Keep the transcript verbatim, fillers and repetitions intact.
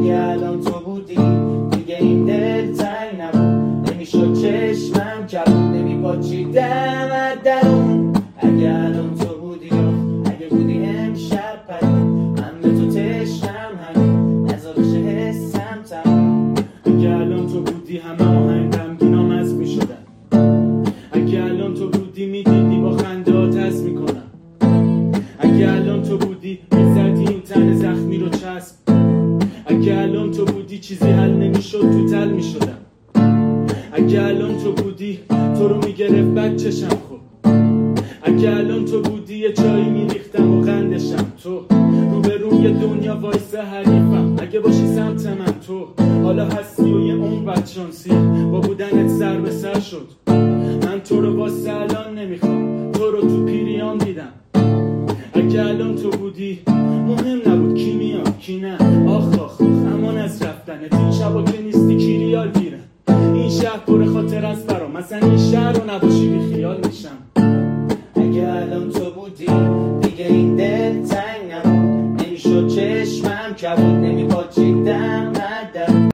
اگه الان تو بودی دیگه این دل تنگ نبود، نمیشد چشمم کبود، نمیپاچیدم از درون. اگه الان تو بودی اگه بودی امشب پری، من به تو تشنم همین نزا بشه حسم تموم. اگه الان تو بودی همه آهنگ غمگینام از میشدن، اگه الان تو بودی میدیدی با خندهات از میکنم، اگه الان تو بودی میزدی این تن زخمی رو چسب، اگه الان تو بودی چیزی حل نمیشد تو تل میشدم، اگه الان تو بودی تو رو میگرفت بد چشم خوب، اگه الان تو بودی یه چایی میریختم و قندشم، تو رو به روی دنیا وایسه حریفم، اگه باشی سمت من تو حالا هستی و یه اون بدشانسی با بودنت سر به سر شد. من تو رو واسه الان نمیخوام، تو رو تو پیریان دیدم. اگه الان تو بودی مهم نبود کی میاد کی نه، آخ آخ امان از رفتنت، این شبا که نیستی کی ریال گیره، این شهر پر خاطر از برام، مثلا این شهر رو نباشی بی خیال میشم. اگه الان تو بودی دیگه این دل تنگ نبود، نمیشد چشمم کبود،